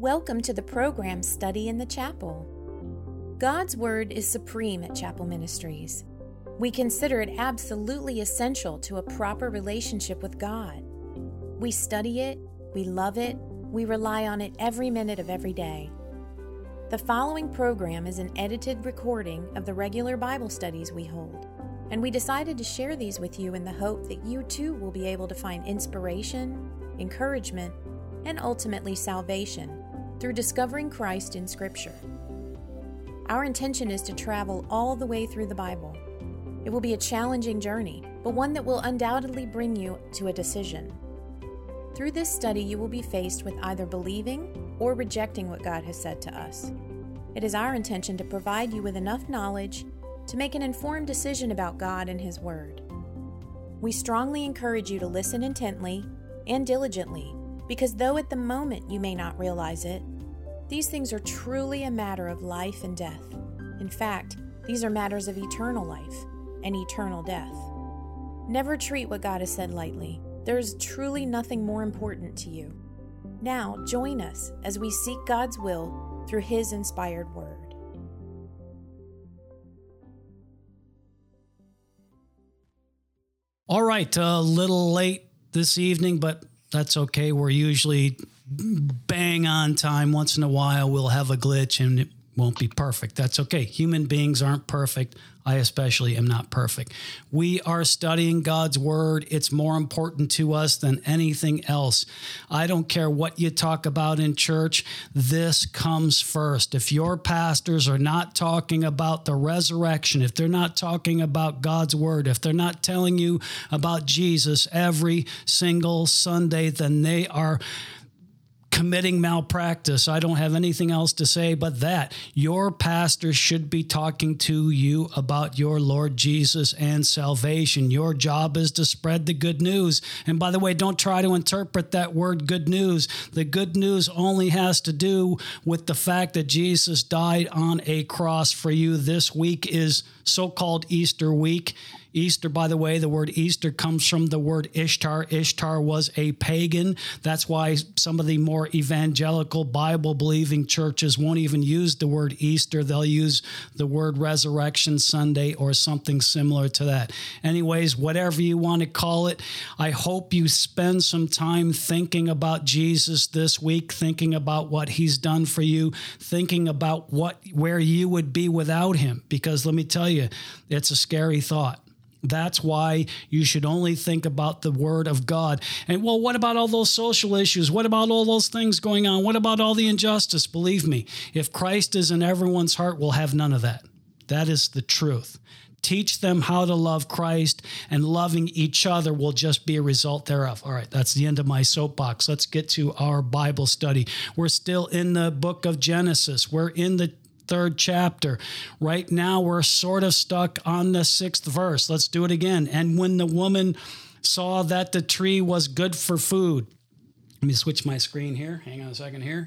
Welcome to the program Study in the Chapel. God's Word is supreme at Chapel Ministries. We consider it absolutely essential to a proper relationship with God. We study it, we love it, we rely on it every minute of every day. The following program is an edited recording of the regular Bible studies we hold, and we decided to share these with you in the hope that you too will be able to find inspiration, encouragement, and ultimately salvation through discovering Christ in Scripture. Our intention is to travel all the way through the Bible. It will be a challenging journey, but one that will undoubtedly bring you to a decision. Through this study, you will be faced with either believing or rejecting what God has said to us. It is our intention to provide you with enough knowledge to make an informed decision about God and His Word. We strongly encourage you to listen intently and diligently, because though at the moment you may not realize it, these things are truly a matter of life and death. In fact, these are matters of eternal life and eternal death. Never treat what God has said lightly. There is truly nothing more important to you. Now, join us as we seek God's will through His inspired Word. All right, a little late this evening, but that's okay. We're usually bang on time. Once in a while, we'll have a glitch and it won't be perfect. That's okay. Human beings aren't perfect. I especially am not perfect. We are studying God's Word. It's more important to us than anything else. I don't care what you talk about in church. This comes first. If your pastors are not talking about the resurrection, if they're not talking about God's Word, if they're not telling you about Jesus every single Sunday, then they are committing malpractice. I don't have anything else to say but that. Your pastor should be talking to you about your Lord Jesus and salvation. Your job is to spread the good news. And by the way, don't try to interpret that word good news. The good news only has to do with the fact that Jesus died on a cross for you. This week is so-called Easter week. Easter, by the way, the word Easter comes from the word Ishtar. Ishtar was a pagan. That's why some of the more evangelical Bible-believing churches won't even use the word Easter. They'll use the word Resurrection Sunday or something similar to that. Anyways, whatever you want to call it, I hope you spend some time thinking about Jesus this week, thinking about what He's done for you, thinking about where you would be without Him. Because let me tell you, it's a scary thought. That's why you should only think about the Word of God. And well, what about all those social issues? What about all those things going on? What about all the injustice? Believe me, if Christ is in everyone's heart, we'll have none of that. That is the truth. Teach them how to love Christ, and loving each other will just be a result thereof. All right, that's the end of my soapbox. Let's get to our Bible study. We're still in the book of Genesis. We're in the third chapter. Right now, we're sort of stuck on the 6th verse. Let's do it again. And when the woman saw that the tree was good for food. Let me switch my screen here. Hang on a second here.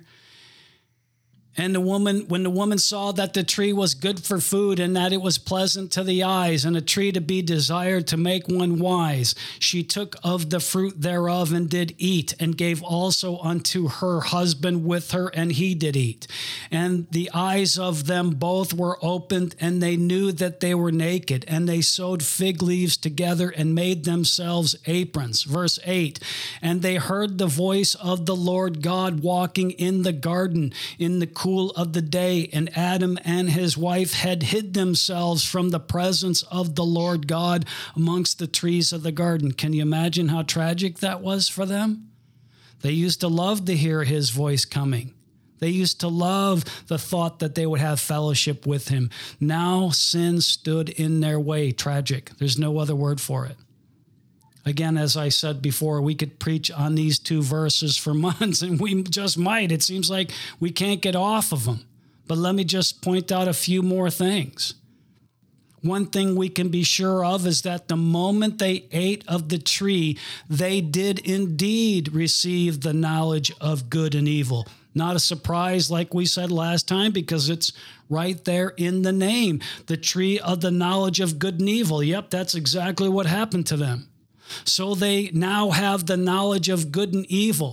And when the woman saw that the tree was good for food and that it was pleasant to the eyes and a tree to be desired to make one wise, she took of the fruit thereof and did eat, and gave also unto her husband with her, and he did eat. And the eyes of them both were opened, and they knew that they were naked, and they sewed fig leaves together and made themselves aprons. Verse 8, and they heard the voice of the Lord God walking in the garden in the cool of the day, and Adam and his wife had hid themselves from the presence of the Lord God amongst the trees of the garden. Can you imagine how tragic that was for them? They used to love to hear His voice coming. They used to love the thought that they would have fellowship with Him. Now sin stood in their way. Tragic. There's no other word for it. Again, as I said before, we could preach on these two verses for months, and we just might. It seems like we can't get off of them. But let me just point out a few more things. One thing we can be sure of is that the moment they ate of the tree, they did indeed receive the knowledge of good and evil. Not a surprise, like we said last time, because it's right there in the name, the tree of the knowledge of good and evil. Yep, that's exactly what happened to them. So they now have the knowledge of good and evil.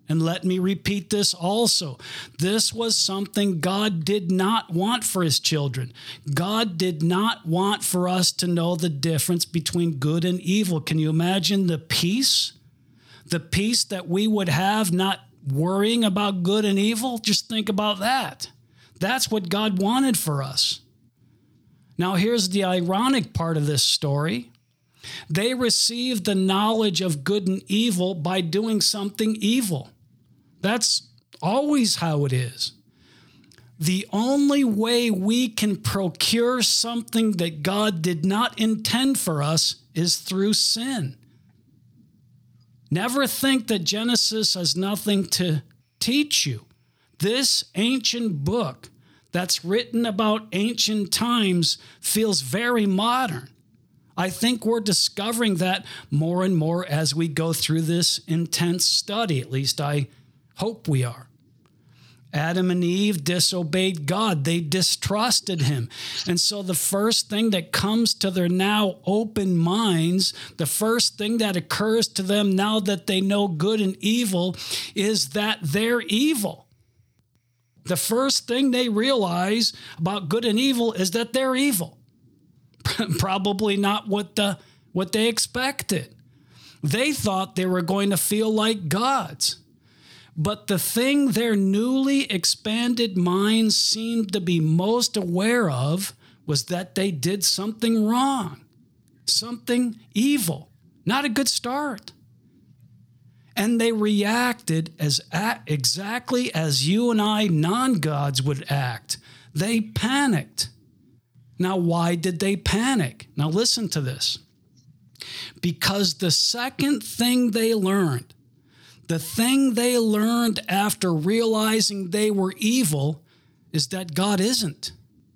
And let me repeat this also. This was something God did not want for his children. God did not want for us to know the difference between good and evil. Can you imagine the peace? The peace that we would have not worrying about good and evil? Just think about that. That's what God wanted for us. Now, here's the ironic part of this story. They received the knowledge of good and evil by doing something evil. That's always how it is. The only way we can procure something that God did not intend for us is through sin. Never think that Genesis has nothing to teach you. This ancient book that's written about ancient times feels very modern. I think we're discovering that more and more as we go through this intense study. At least I hope we are. Adam and Eve disobeyed God. They distrusted him. And so the first thing that comes to their now open minds, the first thing that occurs to them now that they know good and evil, is that they're evil. The first thing they realize about good and evil is that they're evil. Probably not what they expected. They thought they were going to feel like gods. But the thing their newly expanded minds seemed to be most aware of was that they did something wrong, something evil, not a good start. And they reacted exactly as you and I, non-gods, would act. They panicked. Now, why did they panic? Now, listen to this. Because the second thing they learned, the thing they learned after realizing they were evil, is that God isn't.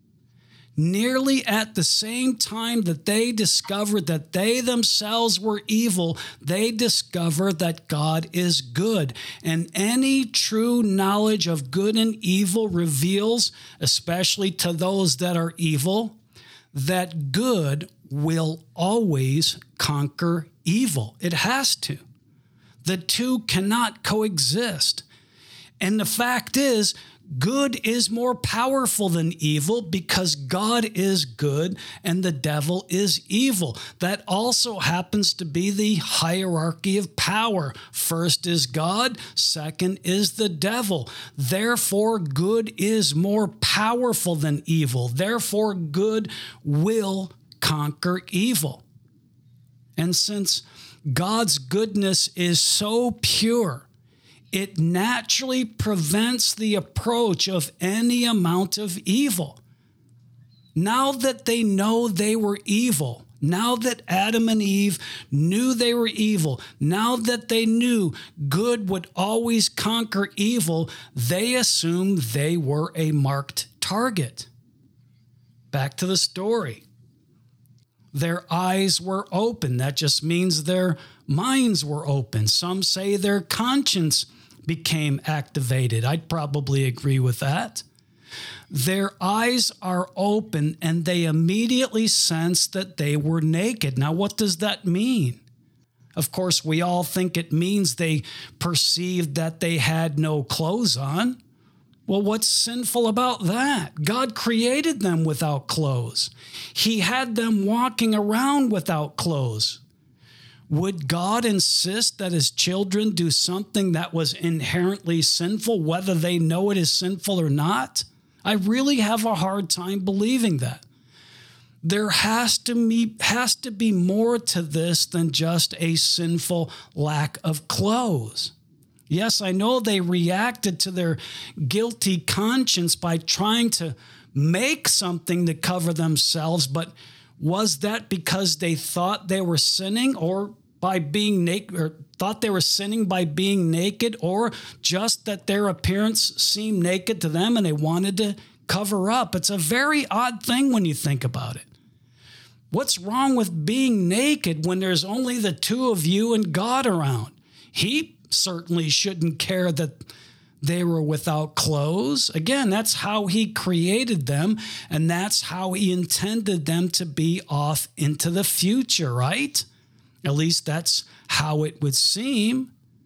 Nearly at the same time that they discovered that they themselves were evil, they discovered that God is good. And any true knowledge of good and evil reveals, especially to those that are evil, that good will always conquer evil. It has to. The two cannot coexist. And the fact is, good is more powerful than evil because God is good and the devil is evil. That also happens to be the hierarchy of power. First is God, second is the devil. Therefore, good is more powerful than evil. Therefore, good will conquer evil. And since God's goodness is so pure, it naturally prevents the approach of any amount of evil. Now that they know they were evil, now that Adam and Eve knew they were evil, now that they knew good would always conquer evil, they assumed they were a marked target. Back to the story. Their eyes were open. That just means their minds were open. Some say their conscience became activated. I'd probably agree with that. Their eyes are open and they immediately sensed that they were naked. Now, what does that mean? Of course, we all think it means they perceived that they had no clothes on. Well, what's sinful about that? God created them without clothes. He had them walking around without clothes. Would God insist that his children do something that was inherently sinful, whether they know it is sinful or not? I really have a hard time believing that. There has to be more to this than just a sinful lack of clothes. Yes, I know they reacted to their guilty conscience by trying to make something to cover themselves, but was that because they thought they were sinning or by being naked, or thought they were sinning by being naked, or just that their appearance seemed naked to them and they wanted to cover up? It's a very odd thing when you think about it. What's wrong with being naked when there's only the two of you and God around? He certainly shouldn't care that they were without clothes. Again, that's how he created them, and that's how he intended them to be off into the future, right? At least that's how it would seem.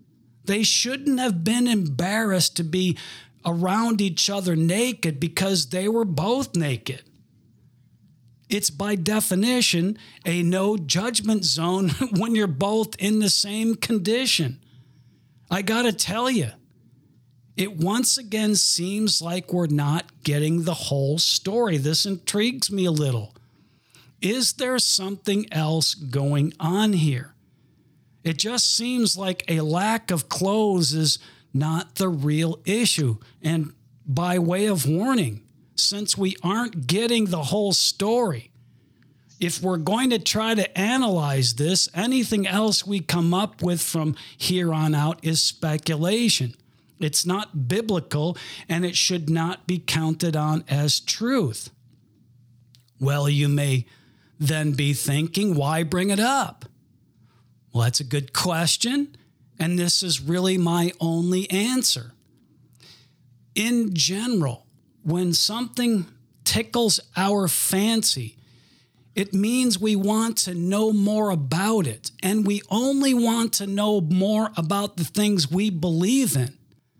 They shouldn't have been embarrassed to be around each other naked because they were both naked. It's by definition a no judgment zone when you're both in the same condition. I gotta tell you, it once again seems like we're not getting the whole story. This intrigues me a little. Is there something else going on here? It just seems like a lack of clothes is not the real issue. And by way of warning, since we aren't getting the whole story, if we're going to try to analyze this, anything else we come up with from here on out is speculation. It's not biblical, and it should not be counted on as truth. Well, you may then be thinking, why bring it up? Well, that's a good question, and this is really my only answer. In general, when something tickles our fancy, it means we want to know more about it, and we only want to know more about the things we believe in.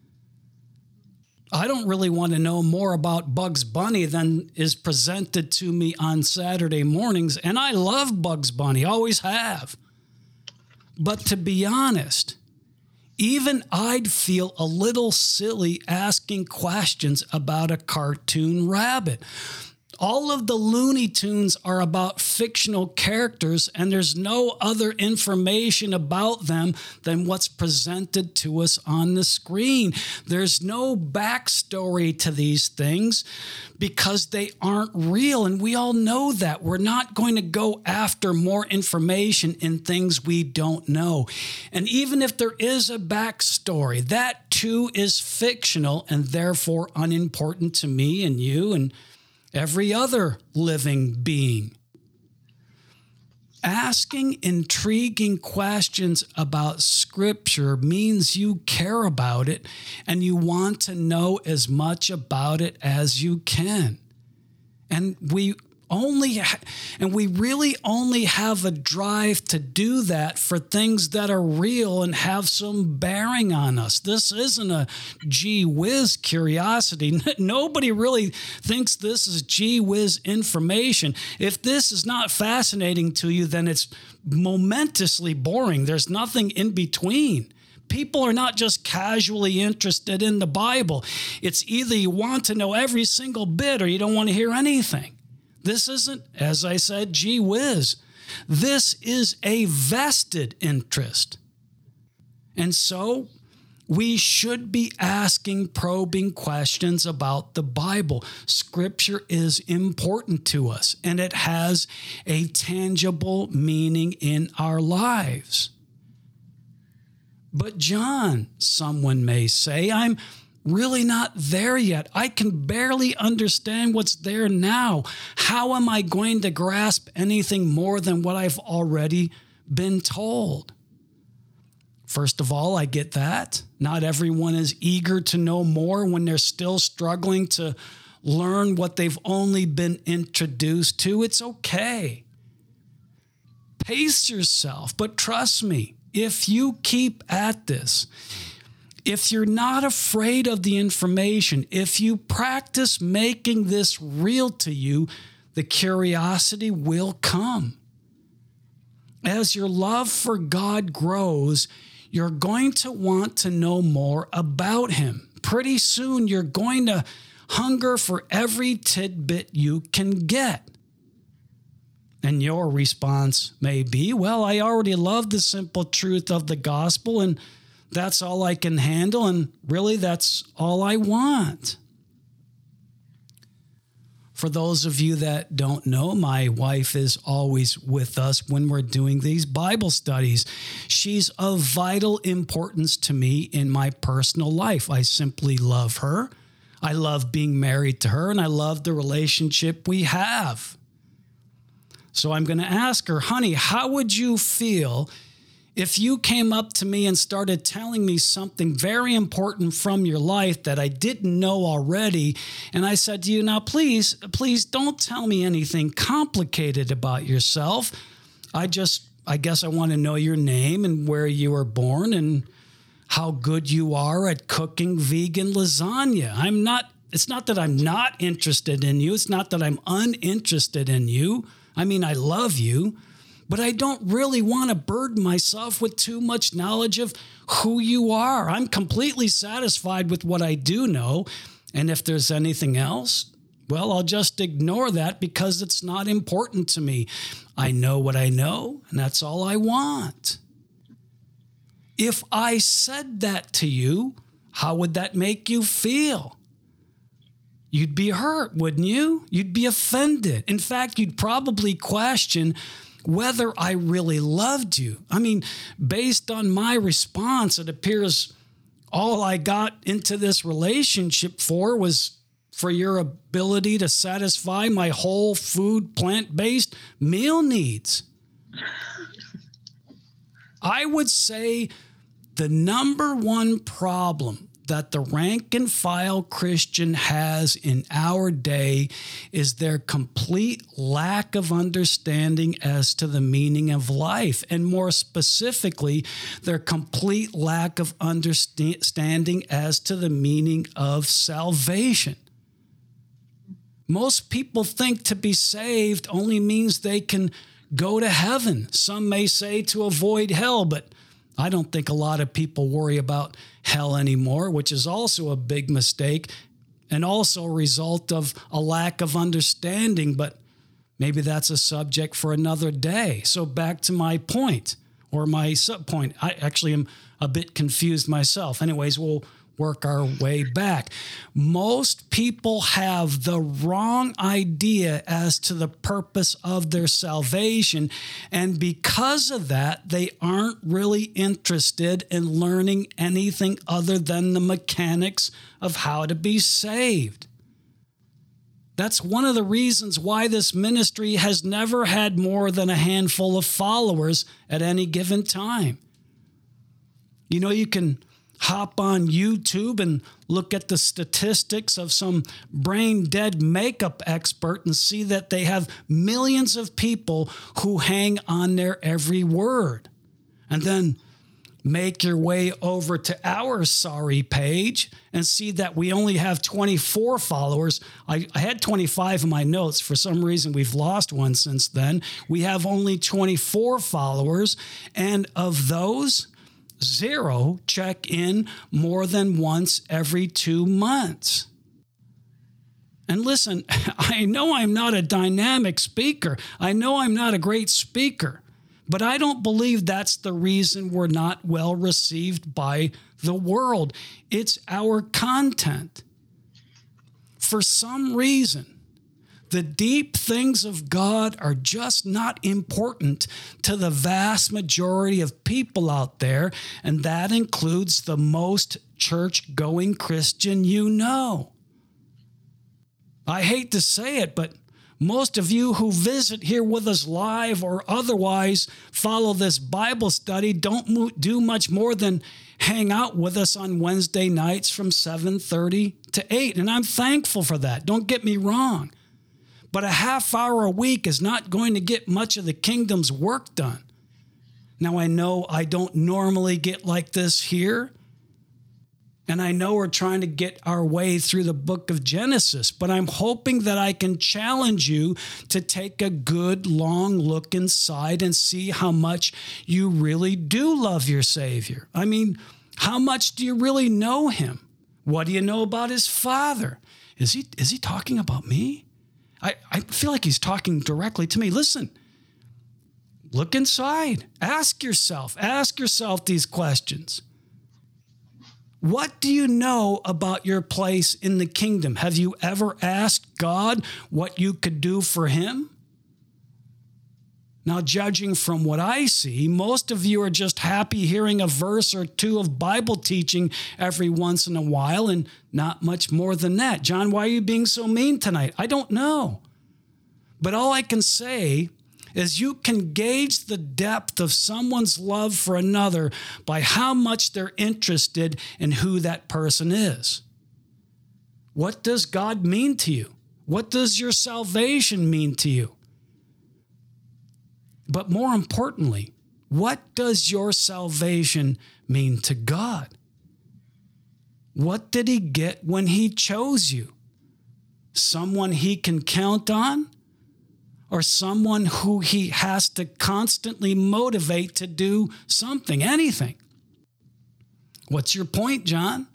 I don't really want to know more about Bugs Bunny than is presented to me on Saturday mornings, and I love Bugs Bunny, always have. But to be honest, even I'd feel a little silly asking questions about a cartoon rabbit. All of the Looney Tunes are about fictional characters, and there's no other information about them than what's presented to us on the screen. There's no backstory to these things because they aren't real, and we all know that. We're not going to go after more information in things we don't know. And even if there is a backstory, that too is fictional and therefore unimportant to me and you and every other living being. Asking intriguing questions about Scripture means you care about it and you want to know as much about it as you can. And we really only have a drive to do that for things that are real and have some bearing on us. This isn't a gee whiz curiosity. Nobody really thinks this is gee whiz information. If this is not fascinating to you, then it's momentously boring. There's nothing in between. People are not just casually interested in the Bible. It's either you want to know every single bit or you don't want to hear anything. This isn't, as I said, gee whiz. This is a vested interest. And so we should be asking probing questions about the Bible. Scripture is important to us, and it has a tangible meaning in our lives. But John, someone may say, I'm really not there yet. I can barely understand what's there now. How am I going to grasp anything more than what I've already been told? First of all, I get that. Not everyone is eager to know more when they're still struggling to learn what they've only been introduced to. It's okay. Pace yourself, but trust me, if you keep at this, if you're not afraid of the information, if you practice making this real to you, the curiosity will come. As your love for God grows, you're going to want to know more about Him. Pretty soon, you're going to hunger for every tidbit you can get. And your response may be, well, I already love the simple truth of the gospel, and that's all I can handle, and really that's all I want. For those of you that don't know, my wife is always with us when we're doing these Bible studies. She's of vital importance to me in my personal life. I simply love her. I love being married to her, and I love the relationship we have. So I'm going to ask her, honey, how would you feel if you came up to me and started telling me something very important from your life that I didn't know already, and I said to you, now please don't tell me anything complicated about yourself. I guess I want to know your name and where you were born, and how good you are at cooking vegan lasagna. It's not that I'm not interested in you. It's not that I'm uninterested in you. I mean, I love you, but I don't really want to burden myself with too much knowledge of who you are. I'm completely satisfied with what I do know. And if there's anything else, well, I'll just ignore that because it's not important to me. I know what I know, and that's all I want. If I said that to you, how would that make you feel? You'd be hurt, wouldn't you? You'd be offended. In fact, you'd probably question whether I really loved you. I mean, based on my response, it appears all I got into this relationship for was for your ability to satisfy my whole food, plant-based meal needs. I would say the number one problem that the rank and file Christian has in our day is their complete lack of understanding as to the meaning of life, and more specifically, their complete lack of understanding as to the meaning of salvation. Most people think to be saved only means they can go to heaven. Some may say to avoid hell, but I don't think a lot of people worry about hell anymore, which is also a big mistake and also a result of a lack of understanding, but maybe that's a subject for another day. So back to my point, or my subpoint. I actually am a bit confused myself. Anyways, we'll work our way back. Most people have the wrong idea as to the purpose of their salvation, and because of that, they aren't really interested in learning anything other than the mechanics of how to be saved. That's one of the reasons why this ministry has never had more than a handful of followers at any given time. You know, you can hop on YouTube and look at the statistics of some brain-dead makeup expert and see that they have millions of people who hang on their every word. And then make your way over to our sorry page and see that we only have 24 followers. I had 25 in my notes. For some reason, we've lost one since then. We have only 24 followers, and of those, 0 check in more than once every 2 months. And listen, I know I'm not a dynamic speaker. I know I'm not a great speaker, but I don't believe that's the reason we're not well received by the world. It's our content. For some reason, the deep things of God are just not important to the vast majority of people out there, and that includes the most church-going Christian you know. I hate to say it, but most of you who visit here with us live or otherwise follow this Bible study don't do much more than hang out with us on Wednesday nights from 7:30 to 8, and I'm thankful for that. Don't get me wrong. But a half hour a week is not going to get much of the kingdom's work done. Now, I know I don't normally get like this here, and I know we're trying to get our way through the book of Genesis, but I'm hoping that I can challenge you to take a good long look inside and see how much you really do love your Savior. I mean, how much do you really know him? What do you know about his Father? Is he talking about me? I feel like he's talking directly to me. Listen, look inside. Ask yourself these questions. What do you know about your place in the kingdom? Have you ever asked God what you could do for him? Now, judging from what I see, most of you are just happy hearing a verse or two of Bible teaching every once in a while and not much more than that. John, why are you being so mean tonight? I don't know. But all I can say is you can gauge the depth of someone's love for another by how much they're interested in who that person is. What does God mean to you? What does your salvation mean to you? But more importantly, what does your salvation mean to God? What did he get when he chose you? Someone he can count on? Or someone who he has to constantly motivate to do something, anything? What's your point, John?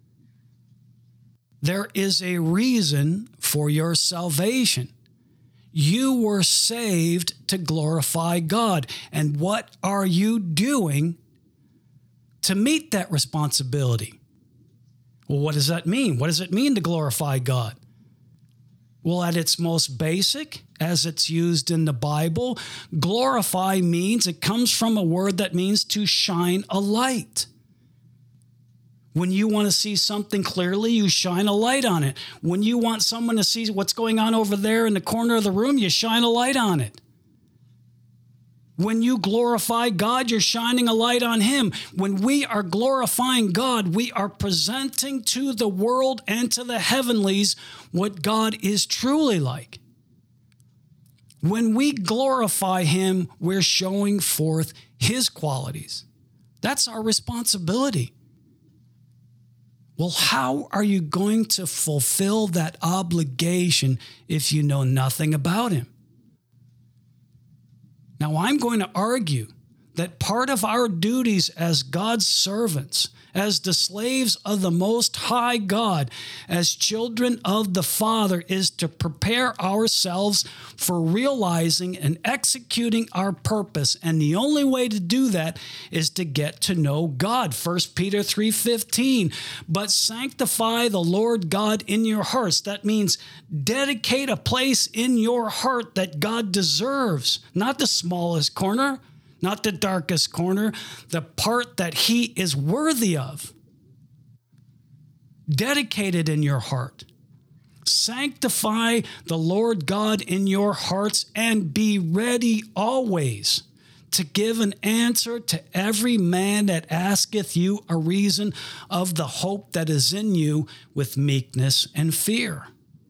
There is a reason for your salvation. You were saved to glorify God. And what are you doing to meet that responsibility? Well, what does that mean? What does it mean to glorify God? Well, at its most basic, as it's used in the Bible, glorify means, it comes from a word that means to shine a light. When you want to see something clearly, you shine a light on it. When you want someone to see what's going on over there in the corner of the room, you shine a light on it. When you glorify God, you're shining a light on him. When we are glorifying God, we are presenting to the world and to the heavenlies what God is truly like. When we glorify him, we're showing forth his qualities. That's our responsibility. Well, how are you going to fulfill that obligation if you know nothing about him? Now, I'm going to argue that part of our duties as God's servants, as the slaves of the Most High God, as children of the Father, is to prepare ourselves for realizing and executing our purpose. And the only way to do that is to get to know God. 1 Peter 3:15, but sanctify the Lord God in your hearts. That means dedicate a place in your heart that God deserves, not the smallest corner, not the darkest corner, the part that he is worthy of. Dedicate it in your heart. Sanctify the Lord God in your hearts and be ready always to give an answer to every man that asketh you a reason of the hope that is in you with meekness and fear.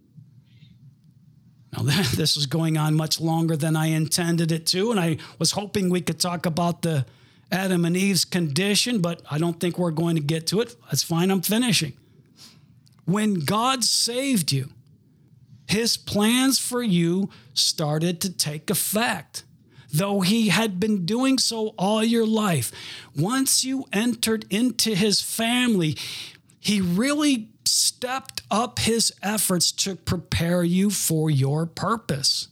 Now, this is going on much longer than I intended it to, and I was hoping we could talk about the Adam and Eve's condition, but I don't think we're going to get to it. That's fine, I'm finishing. When God saved you, his plans for you started to take effect, though he had been doing so all your life. Once you entered into his family, he really stepped up his efforts to prepare you for your purpose.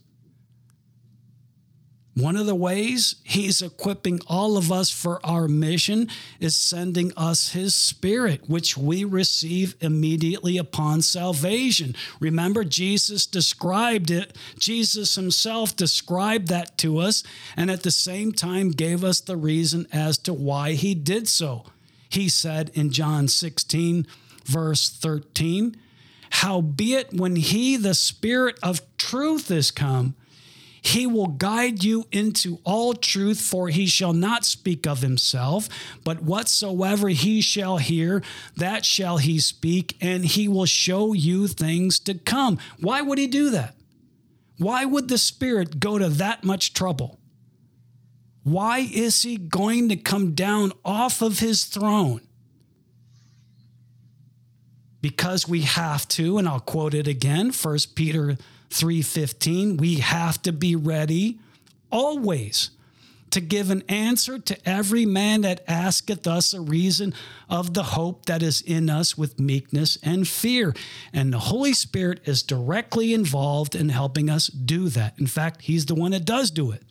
One of the ways he's equipping all of us for our mission is sending us his Spirit, which we receive immediately upon salvation. Remember, Jesus described it. Jesus himself described that to us, and at the same time gave us the reason as to why he did so. He said in John 16, verse 13, howbeit when he, the Spirit of truth, is come, he will guide you into all truth, for he shall not speak of himself, but whatsoever he shall hear, that shall he speak, and he will show you things to come. Why would he do that? Why would the Spirit go to that much trouble? Why is he going to come down off of his throne? Because we have to, and I'll quote it again, 1 Peter 3:15, we have to be ready always to give an answer to every man that asketh us a reason of the hope that is in us with meekness and fear. And the Holy Spirit is directly involved in helping us do that. In fact, he's the one that does do it.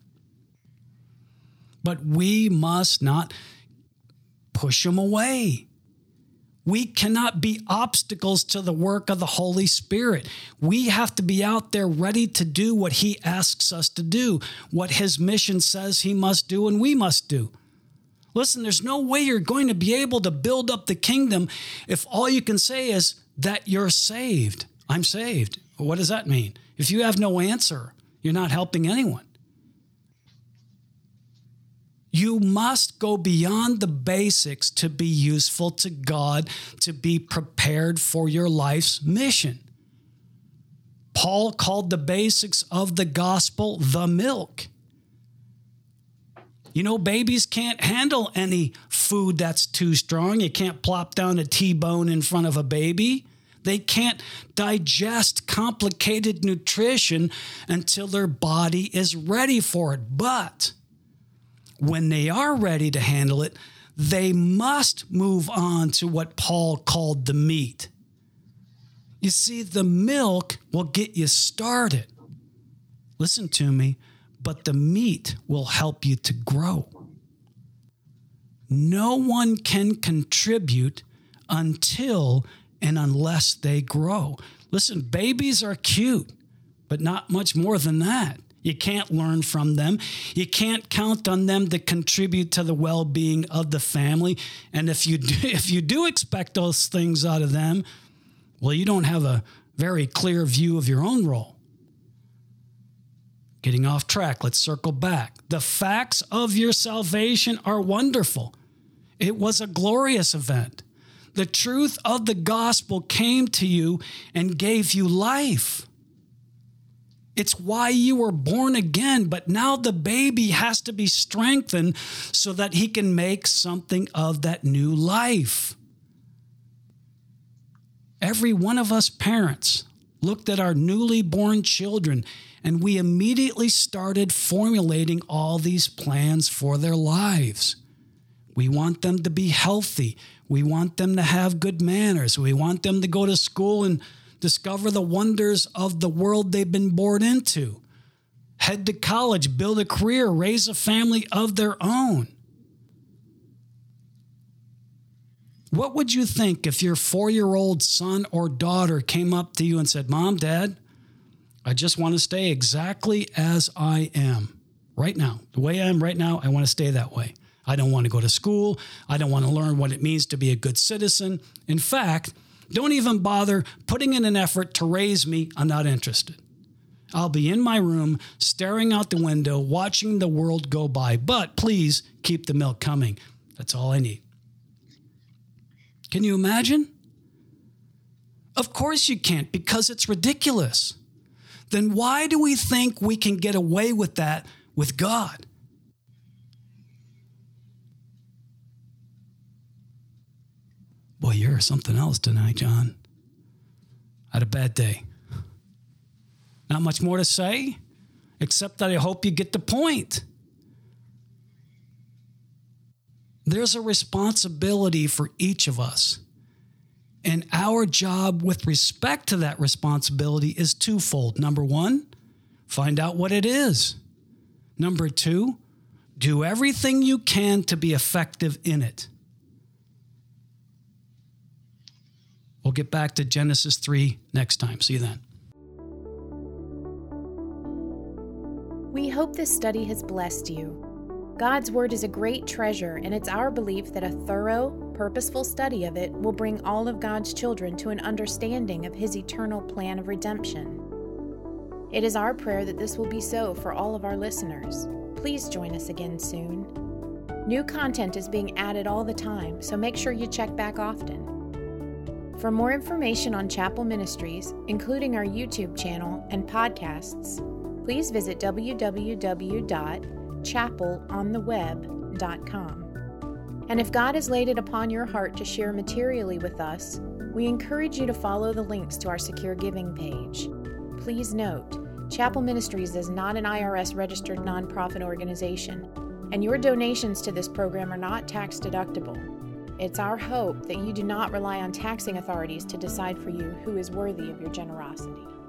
But we must not push him away. We cannot be obstacles to the work of the Holy Spirit. We have to be out there ready to do what he asks us to do, what his mission says he must do and we must do. Listen, there's no way you're going to be able to build up the kingdom if all you can say is that you're saved. I'm saved. What does that mean? If you have no answer, you're not helping anyone. You must go beyond the basics to be useful to God, to be prepared for your life's mission. Paul called the basics of the gospel the milk. You know, babies can't handle any food that's too strong. You can't plop down a T-bone in front of a baby. They can't digest complicated nutrition until their body is ready for it. But when they are ready to handle it, they must move on to what Paul called the meat. You see, the milk will get you started. Listen to me, but the meat will help you to grow. No one can contribute until and unless they grow. Listen, babies are cute, but not much more than that. You can't learn from them. You can't count on them to contribute to the well-being of the family. And if you do expect those things out of them, well, you don't have a very clear view of your own role. Getting off track, let's circle back. The facts of your salvation are wonderful. It was a glorious event. The truth of the gospel came to you and gave you life. It's why you were born again, but now the baby has to be strengthened so that he can make something of that new life. Every one of us parents looked at our newly born children, and we immediately started formulating all these plans for their lives. We want them to be healthy. We want them to have good manners. We want them to go to school and discover the wonders of the world they've been born into. Head to college, build a career, raise a family of their own. What would you think if your 4-year-old son or daughter came up to you and said, "Mom, Dad, I just want to stay exactly as I am right now. The way I am right now, I want to stay that way. I don't want to go to school. I don't want to learn what it means to be a good citizen. In fact, don't even bother putting in an effort to raise me. I'm not interested. I'll be in my room, staring out the window, watching the world go by. But please keep the milk coming. That's all I need." Can you imagine? Of course you can't, because it's ridiculous. Then why do we think we can get away with that with God? Boy, you're something else tonight, John. I had a bad day. Not much more to say, except that I hope you get the point. There's a responsibility for each of us. And our job with respect to that responsibility is twofold. Number one, find out what it is. Number two, do everything you can to be effective in it. We'll get back to Genesis 3 next time. See you then. We hope this study has blessed you. God's Word is a great treasure, and it's our belief that a thorough, purposeful study of it will bring all of God's children to an understanding of His eternal plan of redemption. It is our prayer that this will be so for all of our listeners. Please join us again soon. New content is being added all the time, so make sure you check back often. For more information on Chapel Ministries, including our YouTube channel and podcasts, please visit www.chapelontheweb.com. And if God has laid it upon your heart to share materially with us, we encourage you to follow the links to our secure giving page. Please note, Chapel Ministries is not an IRS-registered nonprofit organization, and your donations to this program are not tax-deductible. It's our hope that you do not rely on taxing authorities to decide for you who is worthy of your generosity.